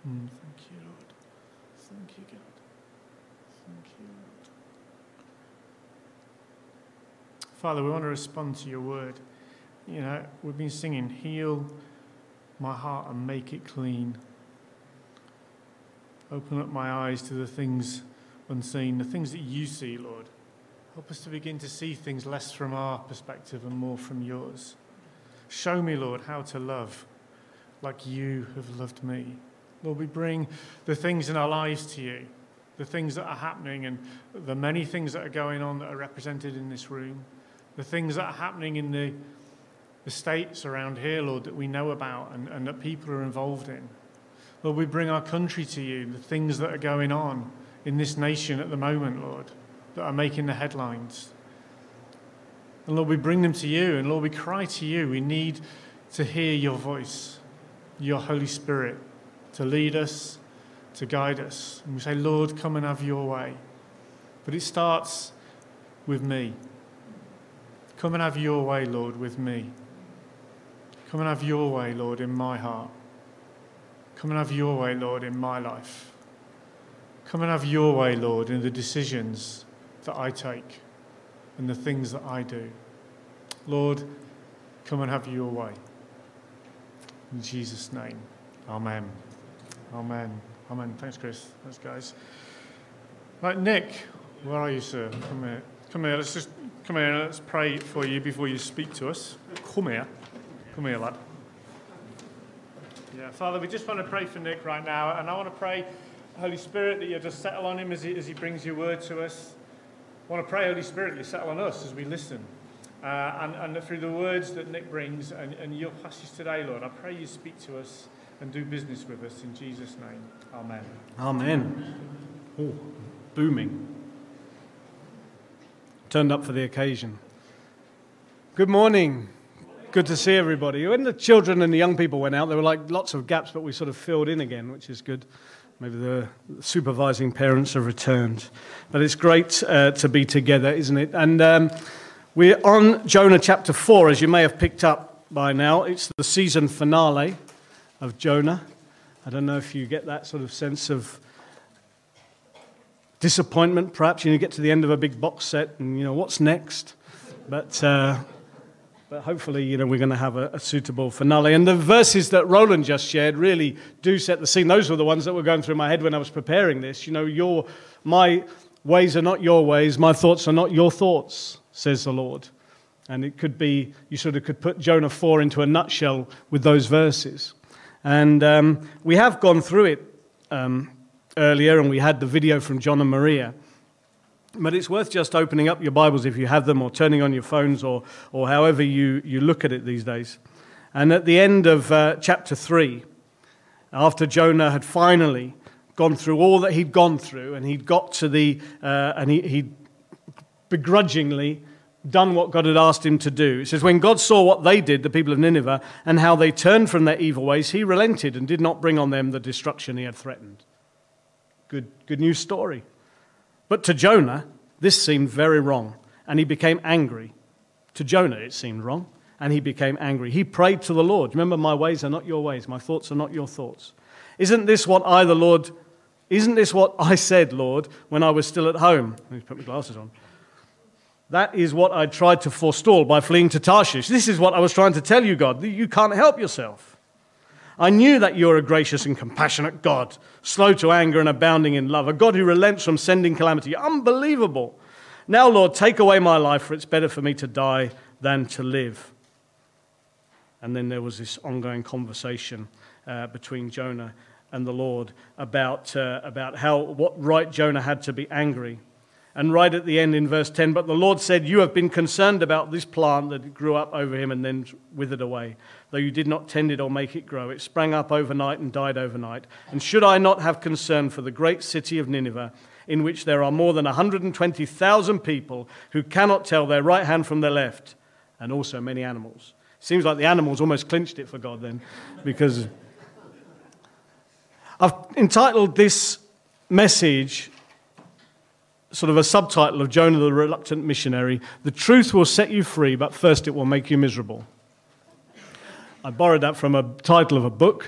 Thank you, Lord. Thank you, God. Thank you, Lord. Father, we want to respond to your word. You know, we've been singing, heal my heart and make it clean. Open up my eyes to the things unseen, the things that you see, Lord. Help us to begin to see things less from our perspective and more from yours. Show me, Lord, how to love like you have loved me. Lord, we bring the things in our lives to you, the things that are happening and the many things that are going on that are represented in this room, the things that are happening in the states around here, Lord, that we know about and that people are involved in. Lord, we bring our country to you, the things that are going on in this nation at the moment, Lord, that are making the headlines. And Lord, we bring them to you, and Lord, we cry to you. We need to hear your voice, your Holy Spirit, to lead us, to guide us. And we say, Lord, come and have your way. But it starts with me. Come and have your way, Lord, with me. Come and have your way, Lord, in my heart. Come and have your way, Lord, in my life. Come and have your way, Lord, in the decisions that I take and the things that I do. Lord, come and have your way. In Jesus' name, amen. Amen. Amen. Thanks, Chris. Thanks, guys. Right, Nick, where are you, sir? Come here. Come here. Come here and let's pray for you before you speak to us. Come here. Come here, lad. Yeah, Father, we just want to pray for Nick right now, and I want to pray, Holy Spirit, that you just settle on him as he brings your word to us. I want to pray, Holy Spirit, that you settle on us as we listen. And that through the words that Nick brings and your passage today, Lord, I pray you speak to us and do business with us in Jesus' name. Amen. Amen. Oh, booming. Turned up for the occasion. Good morning. Good to see everybody. When the children and the young people went out, there were like lots of gaps, but we sort of filled in again, which is good. Maybe the supervising parents have returned. But it's great to be together, isn't it? And we're on Jonah chapter 4, as you may have picked up by now. It's the season finale of Jonah. I don't know if you get that sort of sense of disappointment, perhaps. You get to the end of a big box set and, what's next? But hopefully, we're going to have a suitable finale. And the verses that Roland just shared really do set the scene. Those were the ones that were going through my head when I was preparing this. My ways are not your ways, my thoughts are not your thoughts, says the Lord. And it could be, you sort of could put Jonah 4 into a nutshell with those verses. And we have gone through it earlier, and we had the video from John and Maria. But it's worth just opening up your Bibles if you have them, or turning on your phones, or however you look at it these days. And at the end of chapter 3, after Jonah had finally gone through all that he'd gone through, and he'd got to and he'd begrudgingly done what God had asked him to do. It says, when God saw what they did, the people of Nineveh, and how they turned from their evil ways, he relented and did not bring on them the destruction he had threatened. Good news story. But to Jonah, this seemed very wrong, and he became angry. To Jonah, it seemed wrong, and he became angry. He prayed to the Lord. Remember, my ways are not your ways, my thoughts are not your thoughts. Isn't this what I said, Lord, when I was still at home? Let me put my glasses on. That is what I tried to forestall by fleeing to Tarshish. This is what I was trying to tell you, God. You can't help yourself. I knew that you're a gracious and compassionate God, slow to anger and abounding in love, a God who relents from sending calamity. Unbelievable. Now, Lord, take away my life, for it's better for me to die than to live. And then there was this ongoing conversation between Jonah and the Lord about what right Jonah had to be angry. And right at the end in verse 10, but the Lord said, you have been concerned about this plant that grew up over him and then withered away. Though you did not tend it or make it grow, it sprang up overnight and died overnight. And should I not have concern for the great city of Nineveh, in which there are more than 120,000 people who cannot tell their right hand from their left, and also many animals? Seems like the animals almost clinched it for God then, because I've entitled this message, sort of a subtitle of Jonah the Reluctant Missionary, "The truth will set you free, but first it will make you miserable." I borrowed that from a title of a book,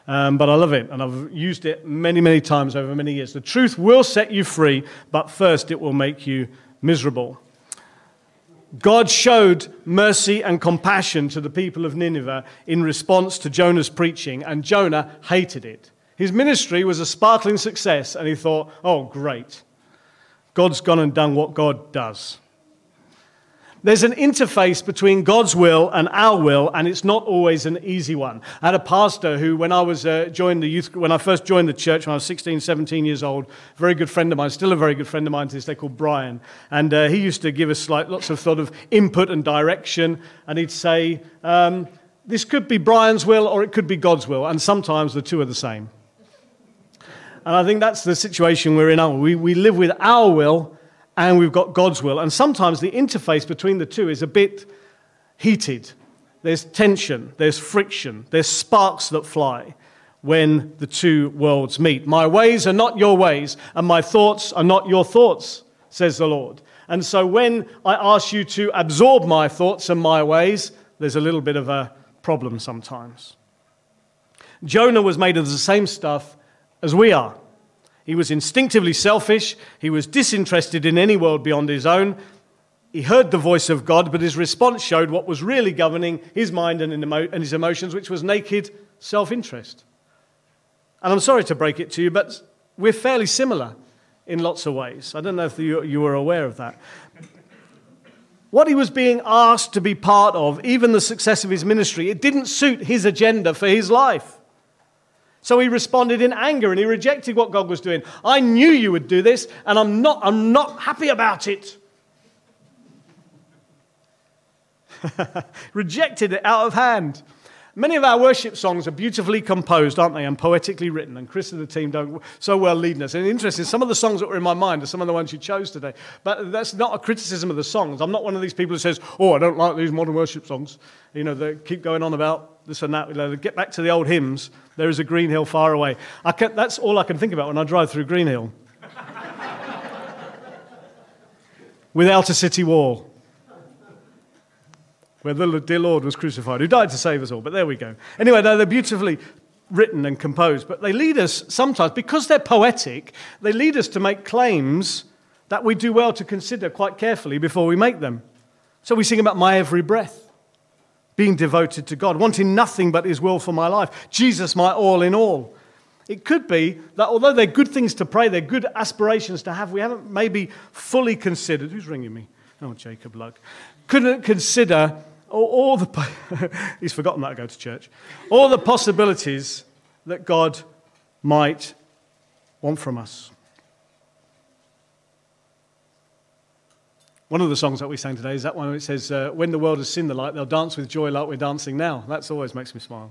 But I love it, and I've used it many, many times over many years. The truth will set you free, but first it will make you miserable. God showed mercy and compassion to the people of Nineveh in response to Jonah's preaching, and Jonah hated it. His ministry was a sparkling success, and he thought, oh, great. God's gone and done what God does. There's an interface between God's will and our will, and it's not always an easy one. I had a pastor who, when I first joined the church when I was 16, 17 years old, a very good friend of mine, still a very good friend of mine to this day, called Brian. And he used to give us lots of sort of input and direction, and he'd say, this could be Brian's will or it could be God's will, and sometimes the two are the same. And I think that's the situation we're in. We live with our will, and we've got God's will. And sometimes the interface between the two is a bit heated. There's tension, there's friction, there's sparks that fly when the two worlds meet. My ways are not your ways, and my thoughts are not your thoughts, says the Lord. And so when I ask you to absorb my thoughts and my ways, there's a little bit of a problem sometimes. Jonah was made of the same stuff as we are. He was instinctively selfish. He was disinterested in any world beyond his own. He heard the voice of God, but his response showed what was really governing his mind and his emotions, which was naked self-interest. And I'm sorry to break it to you, but we're fairly similar in lots of ways. I don't know if you were aware of that. What he was being asked to be part of, even the success of his ministry, it didn't suit his agenda for his life. So he responded in anger and he rejected what God was doing. I knew you would do this, and I'm not happy about it. Rejected it out of hand. Many of our worship songs are beautifully composed, aren't they, and poetically written, and Chris and the team don't so well leading us. And interesting, some of the songs that were in my mind are some of the ones you chose today. But that's not a criticism of the songs. I'm not one of these people who says, oh, I don't like these modern worship songs. You know, they keep going on about this and that. Get back to the old hymns. There is a green hill far away. That's all I can think about when I drive through Green Hill. Without a city wall, where the dear Lord was crucified, who died to save us all. But there we go. Anyway, they're beautifully written and composed, but they lead us sometimes, because they're poetic, they lead us to make claims that we do well to consider quite carefully before we make them. So we sing about my every breath, being devoted to God, wanting nothing but his will for my life, Jesus my all in all. It could be that although they're good things to pray, they're good aspirations to have, we haven't maybe fully considered, who's ringing me? Oh, Jacob Lugg. Couldn't consider all the, he's forgotten that I go to church, all the possibilities that God might want from us. One of the songs that we sang today is that one where it says, when the world has seen the light, they'll dance with joy like we're dancing now. That always makes me smile.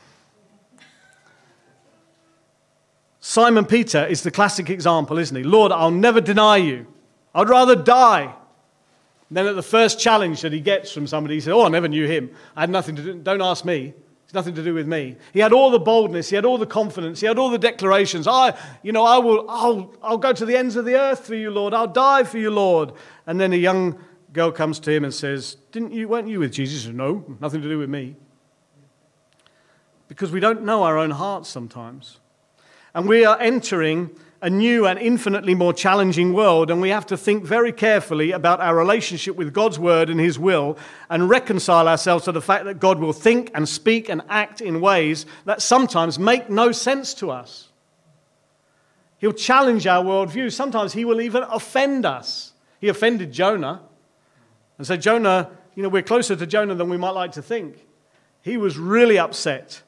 Simon Peter is the classic example, isn't he? Lord, I'll never deny you. I'd rather die. Then at the first challenge that he gets from somebody, he said, oh, I never knew him. I had nothing to do, don't ask me. It's nothing to do with me. He had all the boldness, he had all the confidence, he had all the declarations. I'll go to the ends of the earth for you, Lord. I'll die for you, Lord. And then a young girl comes to him and says, weren't you with Jesus? He said, no, nothing to do with me. Because we don't know our own hearts sometimes. And we are entering a new and infinitely more challenging world, and we have to think very carefully about our relationship with God's word and his will, and reconcile ourselves to the fact that God will think and speak and act in ways that sometimes make no sense to us. He'll challenge our worldview. Sometimes he will even offend us. He offended Jonah. And so Jonah, we're closer to Jonah than we might like to think. He was really upset.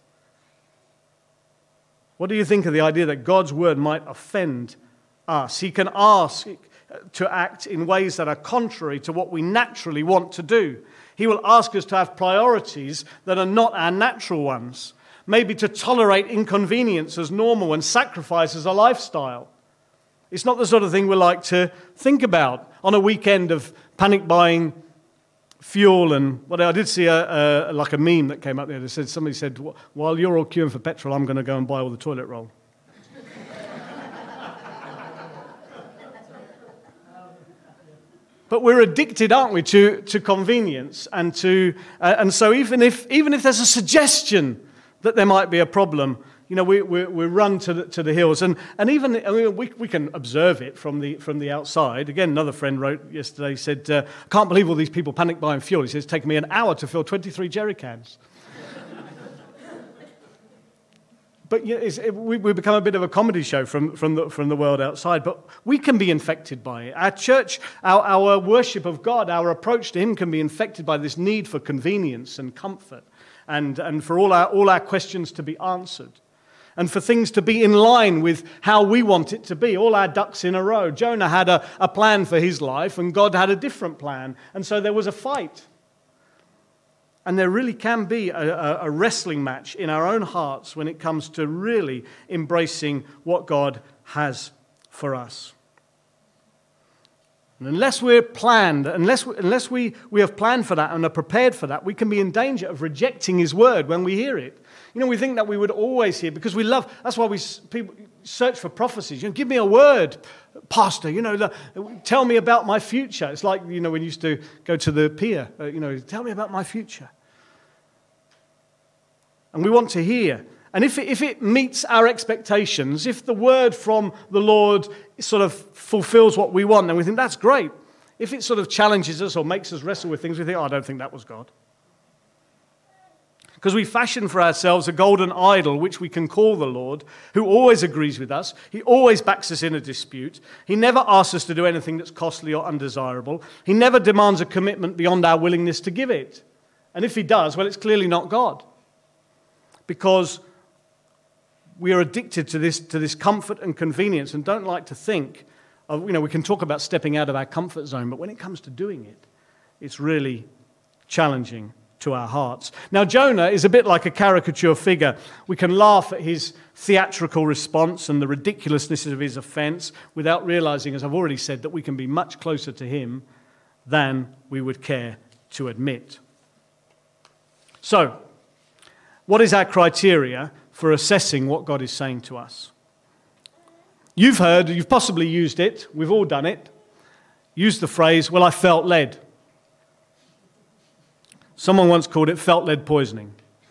What do you think of the idea that God's word might offend us? He can ask to act in ways that are contrary to what we naturally want to do. He will ask us to have priorities that are not our natural ones. Maybe to tolerate inconvenience as normal and sacrifice as a lifestyle. It's not the sort of thing we like to think about on a weekend of panic buying fuel. And I did see a meme that came up there that said, somebody said, while you're all queuing for petrol, I'm going to go and buy all the toilet roll. But we're addicted, aren't we, to convenience and so even if there's a suggestion that there might be a problem, we run to the hills. And even, we can observe it from the outside. Again, another friend wrote yesterday, said, I can't believe all these people panic buying fuel. He says, it's taken me an hour to fill 23 jerry cans. But we become a bit of a comedy show from the world outside. But we can be infected by it. Our church, our worship of God, our approach to Him can be infected by this need for convenience and comfort, and for all our questions to be answered, and for things to be in line with how we want it to be. All our ducks in a row. Jonah had a plan for his life, and God had a different plan, and so there was a fight. And there really can be a wrestling match in our own hearts when it comes to really embracing what God has for us. And unless we're planned, unless we have planned for that and are prepared for that, we can be in danger of rejecting His word when we hear it. We think that we would always hear, because that's why people search for prophecies. Give me a word, Pastor, tell me about my future. It's like, when you used to go to the pier, tell me about my future. And we want to hear. And if it meets our expectations, if the word from the Lord sort of fulfills what we want, then we think that's great. If it sort of challenges us or makes us wrestle with things, we think, I don't think that was God. Because we fashion for ourselves a golden idol, which we can call the Lord, who always agrees with us. He always backs us in a dispute. He never asks us to do anything that's costly or undesirable. He never demands a commitment beyond our willingness to give it. And if He does, well, it's clearly not God. Because we are addicted to this comfort and convenience and don't like to think of, we can talk about stepping out of our comfort zone, but when it comes to doing it, it's really challenging to our hearts. Now, Jonah is a bit like a caricature figure. We can laugh at his theatrical response and the ridiculousness of his offense without realizing, as I've already said, that we can be much closer to him than we would care to admit. So, what is our criteria for assessing what God is saying to us? You've possibly used it, we've all done it. Use the phrase, well, I felt led. Someone once called it felt lead poisoning.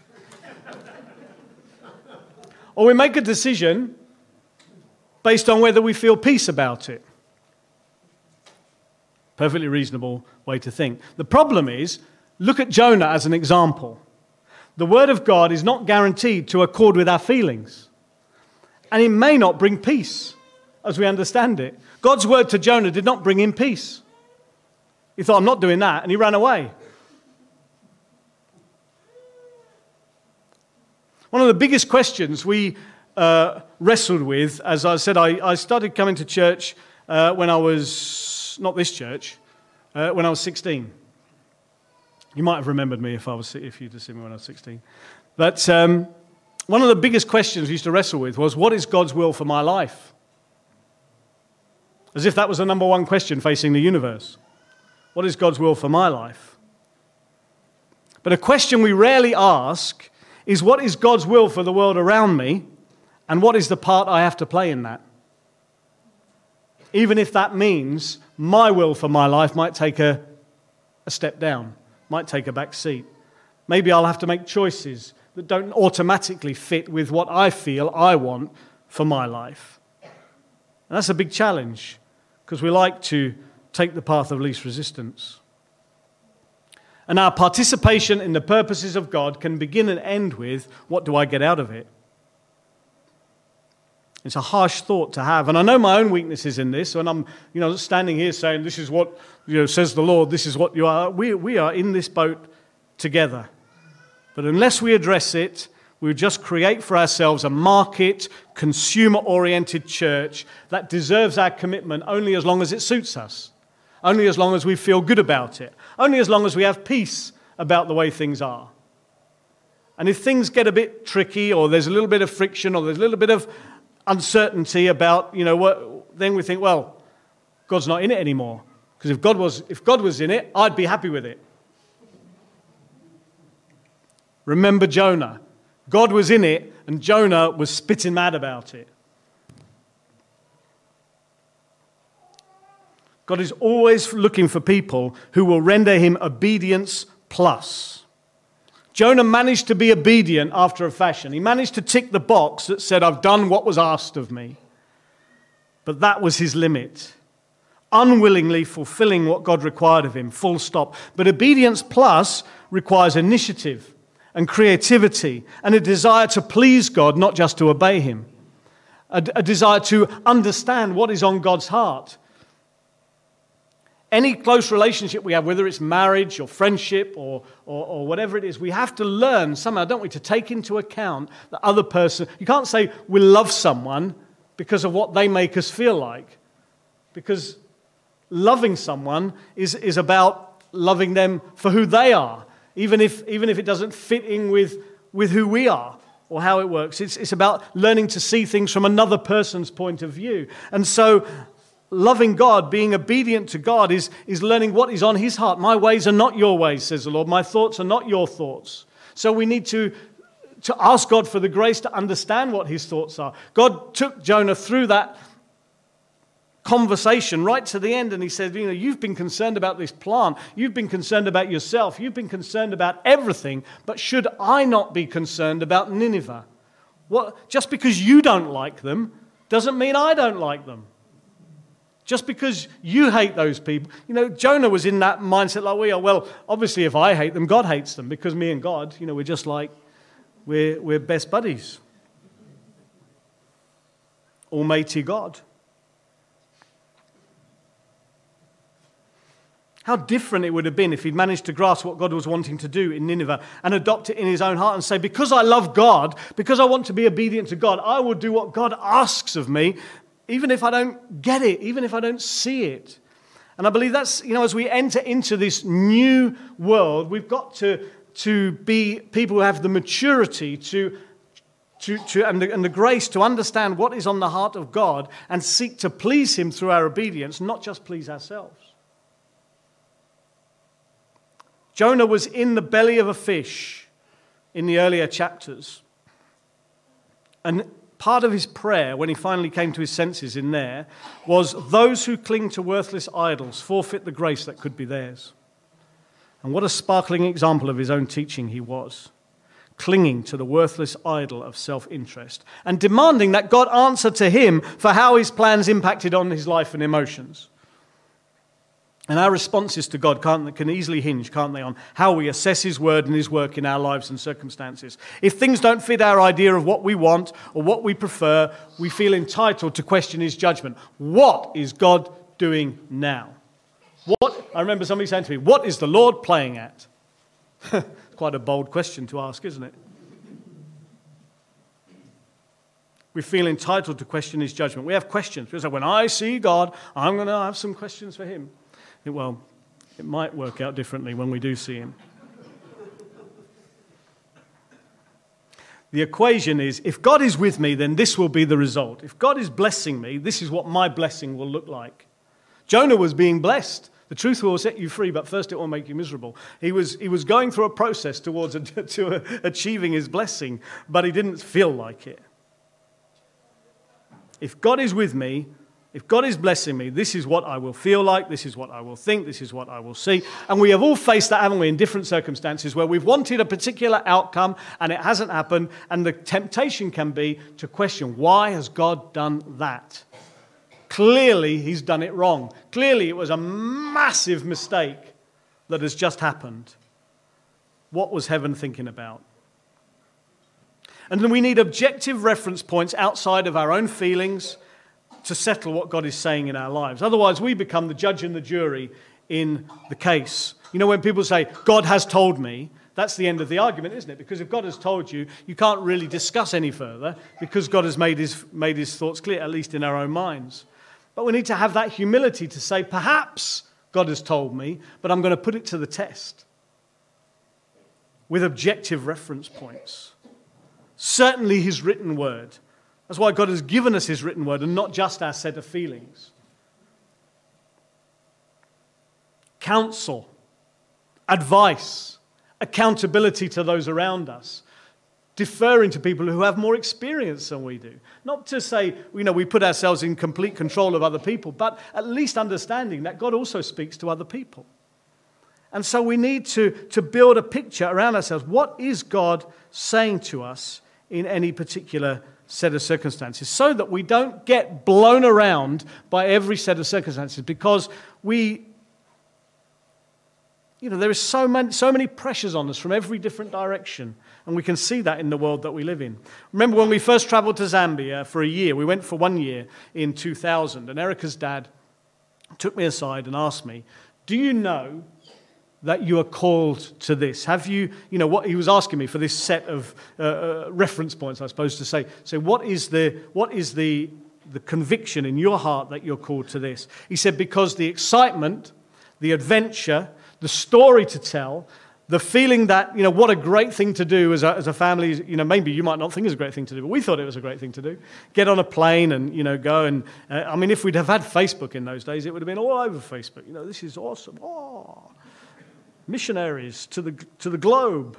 Or we make a decision based on whether we feel peace about it. Perfectly reasonable way to think. The problem is, look at Jonah as an example. The word of God is not guaranteed to accord with our feelings. And it may not bring peace as we understand it. God's word to Jonah did not bring him peace. He thought, I'm not doing that, and he ran away. One of the biggest questions we wrestled with, as I said, I started coming to church when I was, not this church, when I was 16. You might have remembered me if you'd have seen me when I was 16. But one of the biggest questions we used to wrestle with was, what is God's will for my life? As if that was the number one question facing the universe. What is God's will for my life? But a question we rarely ask is, what is God's will for the world around me, and what is the part I have to play in that? Even if that means my will for my life might take a step down, might take a back seat. Maybe I'll have to make choices that don't automatically fit with what I feel I want for my life. And that's a big challenge, because we like to take the path of least resistance. And our participation in the purposes of God can begin and end with, what do I get out of it? It's a harsh thought to have. And I know my own weaknesses in this, and I'm standing here saying, this is what says the Lord, this is what you are. We are in this boat together. But unless we address it, we'll just create for ourselves a market, consumer-oriented church that deserves our commitment only as long as it suits us. Only as long as we feel good about it. Only as long as we have peace about the way things are. And if things get a bit tricky, or there's a little bit of friction, or there's a little bit of uncertainty about, what, then we think, well, God's not in it anymore. Because if God was in it, I'd be happy with it. Remember Jonah. God was in it, and Jonah was spitting mad about it. God is always looking for people who will render him obedience plus. Jonah managed to be obedient after a fashion. He managed to tick the box that said, I've done what was asked of me. But that was his limit. Unwillingly fulfilling what God required of him, full stop. But obedience plus requires initiative and creativity and a desire to please God, not just to obey him. A desire to understand what is on God's heart. Any close relationship we have, whether it's marriage or friendship or whatever it is, we have to learn somehow, don't we, to take into account the other person. You can't say we love someone because of what they make us feel like. Because loving someone is about loving them for who they are, even if it doesn't fit in with who we are or how it works. It's about learning to see things from another person's point of view. And so loving God, being obedient to God is learning what is on his heart. My ways are not your ways, says the Lord. My thoughts are not your thoughts. So we need to ask God for the grace to understand what his thoughts are. God took Jonah through that conversation right to the end, and he said, you've been concerned about this plant. You've been concerned about yourself. You've been concerned about everything. But should I not be concerned about Nineveh? Just because you don't like them doesn't mean I don't like them. Just because you hate those people. Jonah was in that mindset like we are. Well, obviously if I hate them, God hates them, because me and God, we're just like, we're best buddies. Almighty God. How different it would have been if he'd managed to grasp what God was wanting to do in Nineveh and adopt it in his own heart and say, because I love God, because I want to be obedient to God, I will do what God asks of me, even if I don't get it, even if I don't see it. And I believe that's, as we enter into this new world, we've got to be people who have the maturity and the grace to understand what is on the heart of God and seek to please him through our obedience, not just please ourselves. Jonah was in the belly of a fish in the earlier chapters. And part of his prayer, when he finally came to his senses in there, was those who cling to worthless idols forfeit the grace that could be theirs. And what a sparkling example of his own teaching he was, clinging to the worthless idol of self-interest and demanding that God answer to him for how his plans impacted on his life and emotions. And our responses to God can easily hinge, can't they, on how we assess his word and his work in our lives and circumstances. If things don't fit our idea of what we want or what we prefer, we feel entitled to question his judgment. What is God doing now? I remember somebody saying to me, what is the Lord playing at? Quite a bold question to ask, isn't it? We feel entitled to question his judgment. We have questions. We say, when I see God, I'm going to have some questions for him. Well, it might work out differently when we do see him. The equation is, if God is with me, then this will be the result. If God is blessing me, this is what my blessing will look like. Jonah was being blessed. The truth will set you free, but first it will make you miserable. He was going through a process towards achieving his blessing, but he didn't feel like it. If God is with me, if God is blessing me, this is what I will feel like, this is what I will think, this is what I will see. And we have all faced that, haven't we, in different circumstances where we've wanted a particular outcome and it hasn't happened, and the temptation can be to question, why has God done that? Clearly, he's done it wrong. Clearly, it was a massive mistake that has just happened. What was heaven thinking about? And then we need objective reference points outside of our own feelings to settle what God is saying in our lives. Otherwise, we become the judge and the jury in the case. When people say, God has told me, that's the end of the argument, isn't it? Because if God has told you, you can't really discuss any further because God has made his thoughts clear, at least in our own minds. But we need to have that humility to say, perhaps God has told me, but I'm going to put it to the test with objective reference points. Certainly his written word. That's why God has given us his written word and not just our set of feelings. Counsel, advice, accountability to those around us, deferring to people who have more experience than we do. Not to say, we put ourselves in complete control of other people, but at least understanding that God also speaks to other people. And so we need to build a picture around ourselves. What is God saying to us in any particular set of circumstances, so that we don't get blown around by every set of circumstances, because there is so many pressures on us from every different direction, and we can see that in the world that we live in. Remember when we first traveled to Zambia for a year? We went for 1 year in 2000, and Erica's dad took me aside and asked me, do you know that you are called to this? Have you, what he was asking me for this set of reference points, I suppose, to say, so what is the conviction in your heart that you're called to this? He said, because the excitement, the adventure, the story to tell, the feeling that, what a great thing to do as a family, maybe you might not think it's a great thing to do, but we thought it was a great thing to do. Get on a plane and, go and, if we'd have had Facebook in those days, it would have been all over Facebook. This is awesome. Oh, missionaries to the globe.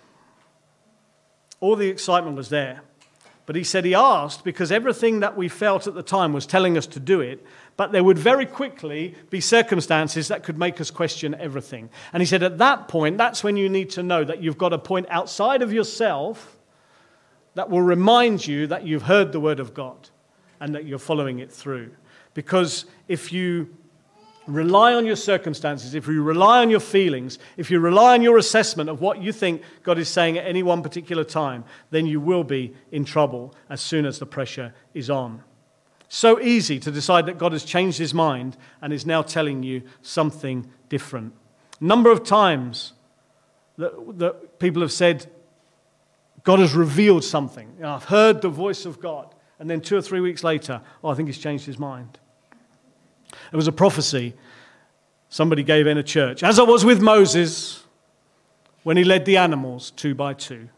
All the excitement was there. But he said he asked because everything that we felt at the time was telling us to do it, but there would very quickly be circumstances that could make us question everything. And he said at that point, that's when you need to know that you've got a point outside of yourself that will remind you that you've heard the word of God and that you're following it through. Because if you rely on your circumstances, if you rely on your feelings, if you rely on your assessment of what you think God is saying at any one particular time, then you will be in trouble as soon as the pressure is on. So easy to decide that God has changed his mind and is now telling you something different. Number of times that people have said, God has revealed something. I've heard the voice of God. And then 2 or 3 weeks later, I think he's changed his mind. There was a prophecy somebody gave in a church. As I was with Moses when he led the animals 2 by 2.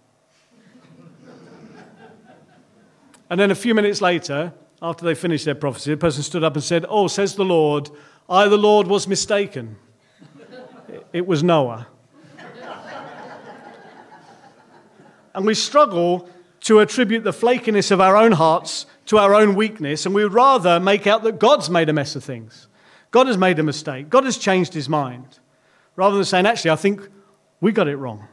And then a few minutes later, after they finished their prophecy, the person stood up and said, "Oh, says the Lord, I, the Lord, was mistaken. It was Noah." And we struggle to attribute the flakiness of our own hearts to our own weakness, and we would rather make out that God's made a mess of things. God has made a mistake. God has changed his mind. Rather than saying, actually, I think we got it wrong.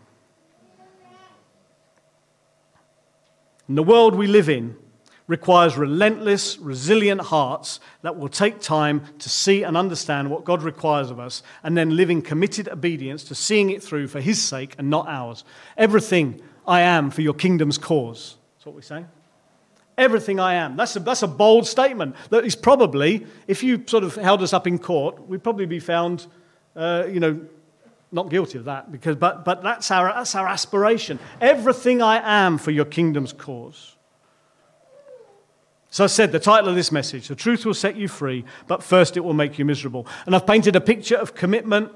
And the world we live in requires relentless, resilient hearts that will take time to see and understand what God requires of us, and then live in committed obedience to seeing it through for his sake and not ours. Everything I am for your kingdom's cause. That's what we're saying. Everything I am. That's a bold statement. That is probably, if you sort of held us up in court, we'd probably be found, not guilty of that. But that's our aspiration. Everything I am for your kingdom's cause. So I said, the title of this message, the truth will set you free, but first it will make you miserable. And I've painted a picture of commitment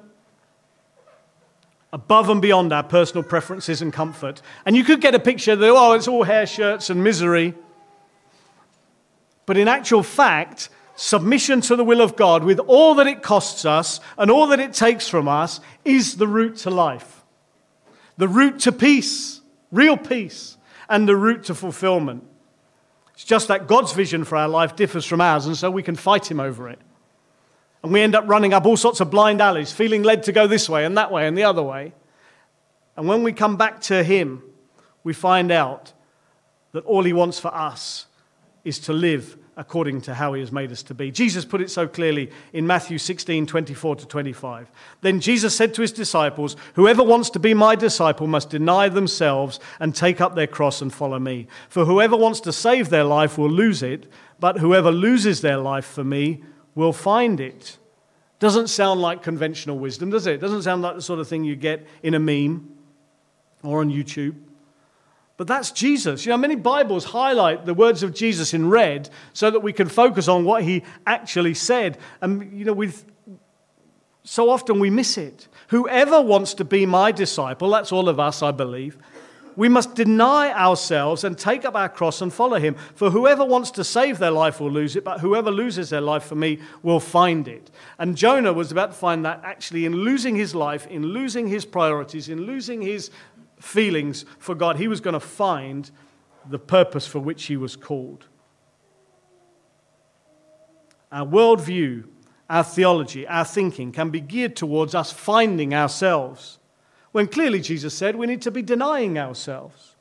above and beyond our personal preferences and comfort. And you could get a picture that, it's all hair shirts and misery. But in actual fact, submission to the will of God with all that it costs us and all that it takes from us is the route to life. The route to peace, real peace, and the route to fulfillment. It's just that God's vision for our life differs from ours, and so we can fight him over it. And we end up running up all sorts of blind alleys, feeling led to go this way and that way and the other way. And when we come back to him, we find out that all he wants for us is to live according to how he has made us to be. Jesus put it so clearly in Matthew 16:24-25. Then Jesus said to his disciples, "Whoever wants to be my disciple must deny themselves and take up their cross and follow me. For whoever wants to save their life will lose it, but whoever loses their life for me will find it." Doesn't sound like conventional wisdom, does it? Doesn't sound like the sort of thing you get in a meme or on YouTube. But that's Jesus. Many Bibles highlight the words of Jesus in red so that we can focus on what he actually said. And, so often we miss it. Whoever wants to be my disciple, that's all of us, I believe, we must deny ourselves and take up our cross and follow him. For whoever wants to save their life will lose it, but whoever loses their life for me will find it. And Jonah was about to find that actually in losing his life, in losing his priorities, in losing his feelings for God, he was going to find the purpose for which he was called. Our worldview our theology, our thinking can be geared towards us finding ourselves, when clearly Jesus said we need to be denying ourselves.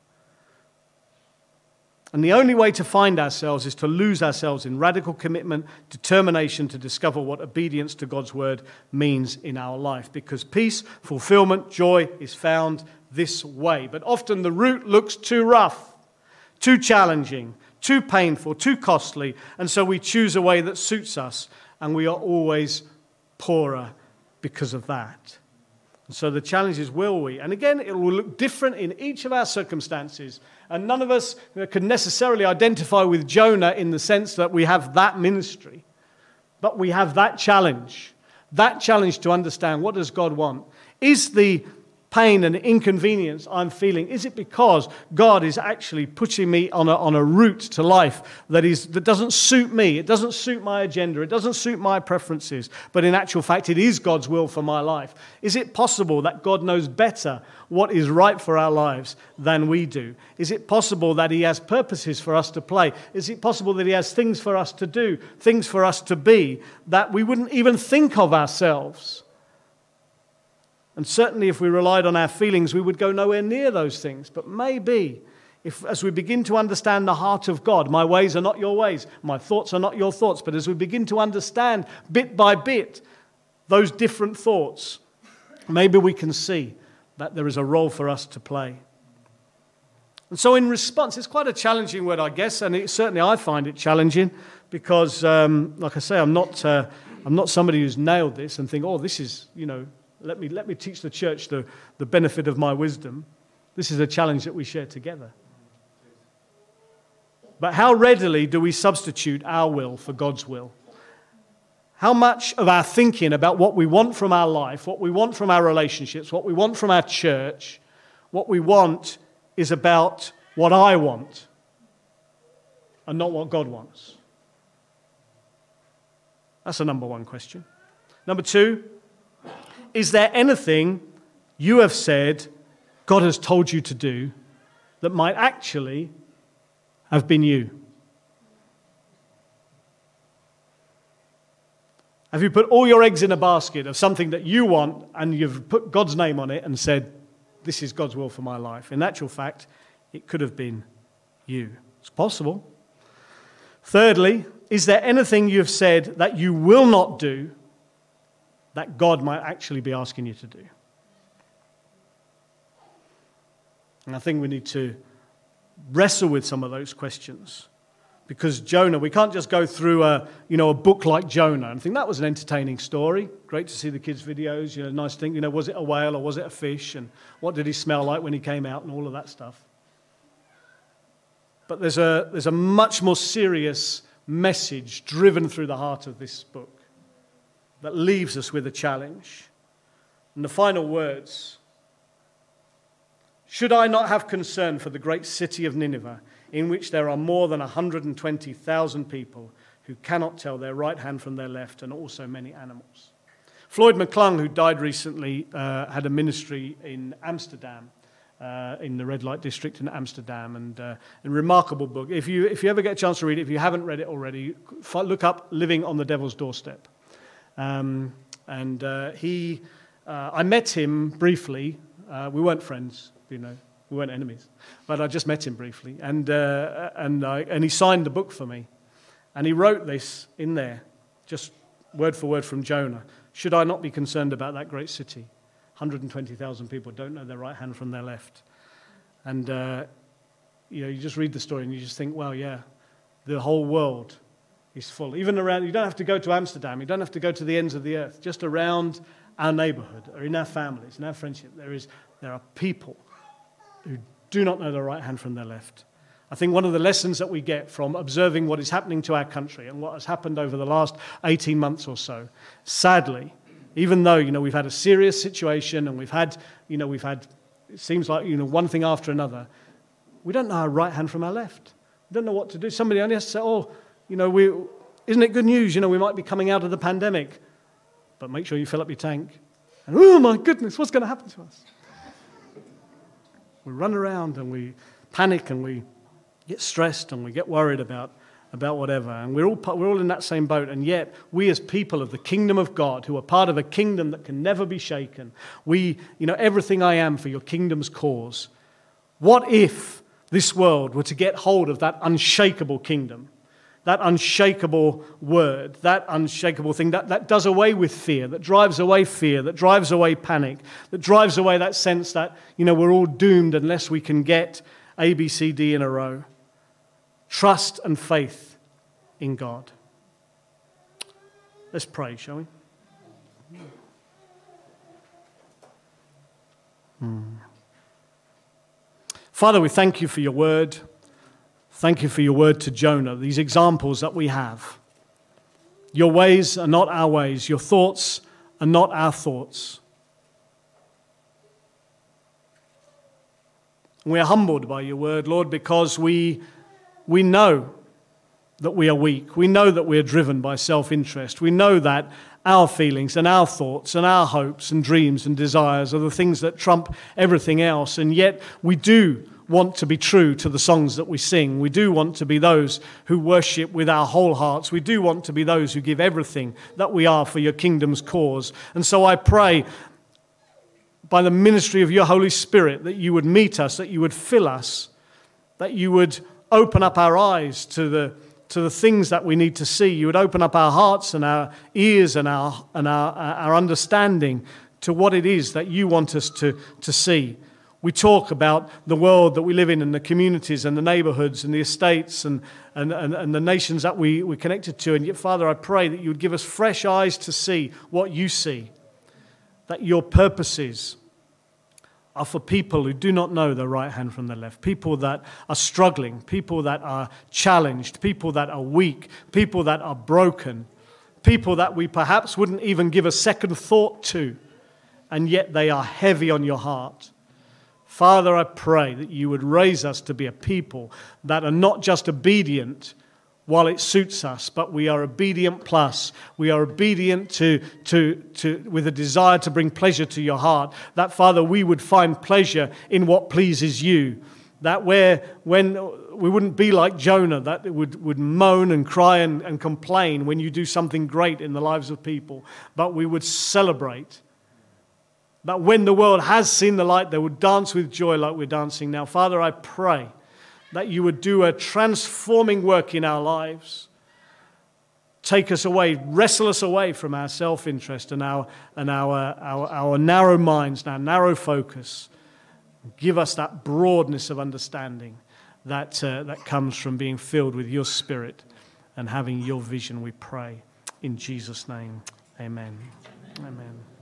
And the only way to find ourselves is to lose ourselves in radical commitment, determination to discover what obedience to God's word means in our life. Because peace, fulfillment, joy is found this way. But often the route looks too rough, too challenging, too painful, too costly, and so we choose a way that suits us, and we are always poorer because of that. And so the challenge is, will we? And again, it will look different in each of our circumstances, and none of us can necessarily identify with Jonah in the sense that we have that ministry, but we have that challenge to understand, what does God want? Is the pain and inconvenience I'm feeling, is it because God is actually putting me on a route to life that doesn't suit me, it doesn't suit my agenda, it doesn't suit my preferences, but in actual fact it is God's will for my life? Is it possible that God knows better what is right for our lives than we do? Is it possible that he has purposes for us to play? Is it possible that he has things for us to do, things for us to be, that we wouldn't even think of ourselves? And certainly if we relied on our feelings, we would go nowhere near those things. But maybe, as we begin to understand the heart of God, my ways are not your ways, my thoughts are not your thoughts, but as we begin to understand bit by bit those different thoughts, maybe we can see that there is a role for us to play. And so in response, it's quite a challenging word, I guess, and certainly I find it challenging because, like I say, I'm not somebody who's nailed this and think, oh, this is, let me teach the church the benefit of my wisdom. This is a challenge that we share together. But how readily do we substitute our will for God's will? How much of our thinking about what we want from our life, what we want from our relationships, what we want from our church, what we want is about what I want and not what God wants? That's a number one question. Number two, is there anything you have said God has told you to do that might actually have been you? Have you put all your eggs in a basket of something that you want and you've put God's name on it and said, this is God's will for my life? In actual fact, it could have been you. It's possible. Thirdly, is there anything you've said that you will not do that God might actually be asking you to do? And I think we need to wrestle with some of those questions. Because Jonah, we can't just go through a book like Jonah and think that was an entertaining story. Great to see the kids' videos, nice thing, was it a whale or was it a fish? And what did he smell like when he came out and all of that stuff. But there's a much more serious message driven through the heart of this book that leaves us with a challenge. And the final words: should I not have concern for the great city of Nineveh, in which there are more than 120,000 people who cannot tell their right hand from their left, and also many animals? Floyd McClung, who died recently, had a ministry in Amsterdam, in the red light district in Amsterdam, and a remarkable book. If you ever get a chance to read it, if you haven't read it already, look up Living on the Devil's Doorstep. I met him briefly. We weren't friends, we weren't enemies, but I just met him briefly, and he signed the book for me, and he wrote this in there, just word for word from Jonah. Should I not be concerned about that great city? 120,000 people don't know their right hand from their left, and you just read the story and you just think, well, yeah, the whole world is full. Even around, you don't have to go to Amsterdam, you don't have to go to the ends of the earth. Just around our neighborhood, or in our families, in our friendship, there are people who do not know their right hand from their left. I think one of the lessons that we get from observing what is happening to our country and what has happened over the last 18 months or so, sadly, even though we've had a serious situation and we've had it seems like one thing after another, we don't know our right hand from our left. We don't know what to do. Somebody only has to say, isn't it good news? We might be coming out of the pandemic, but make sure you fill up your tank. And oh my goodness, what's going to happen to us? We run around and we panic and we get stressed and we get worried about about whatever. And we're all in that same boat. And yet, we as people of the kingdom of God, who are part of a kingdom that can never be shaken, everything I am for your kingdom's cause. What if this world were to get hold of that unshakable kingdom, that unshakable word, that unshakable thing that does away with fear, that drives away panic, that drives away that sense that, we're all doomed unless we can get A, B, C, D in a row. Trust and faith in God. Let's pray, shall we? Father, we thank you for your word. Thank you for your word to Jonah, these examples that we have. Your ways are not our ways. Your thoughts are not our thoughts. We are humbled by your word, Lord, because we know that we are weak. We know that we are driven by self-interest. We know that our feelings and our thoughts and our hopes and dreams and desires are the things that trump everything else. And yet we do want to be true to the songs that we sing. We do want to be those who worship with our whole hearts. We do want to be those who give everything that we are for your kingdom's cause. And so I pray, by the ministry of your Holy Spirit, that you would meet us, that you would fill us, that you would open up our eyes to the things that we need to see. You would open up our hearts and our ears and our understanding to what it is that you want us to see. We talk about the world that we live in and the communities and the neighborhoods and the estates and the nations that we're connected to. And yet, Father, I pray that you would give us fresh eyes to see what you see, that your purposes are for people who do not know the right hand from the left, people that are struggling, people that are challenged, people that are weak, people that are broken, people that we perhaps wouldn't even give a second thought to, and yet they are heavy on your heart. Father, I pray that you would raise us to be a people that are not just obedient while it suits us, but we are obedient plus. We are obedient with a desire to bring pleasure to your heart. That, Father, we would find pleasure in what pleases you. That when we wouldn't be like Jonah, that would moan and cry and complain when you do something great in the lives of people, but we would celebrate. That when the world has seen the light, they would dance with joy like we're dancing now. Father, I pray that you would do a transforming work in our lives. Take us away, wrestle us away from our self-interest and our narrow minds, our narrow focus. Give us that broadness of understanding that comes from being filled with your Spirit and having your vision, we pray. In Jesus' name, amen. Amen.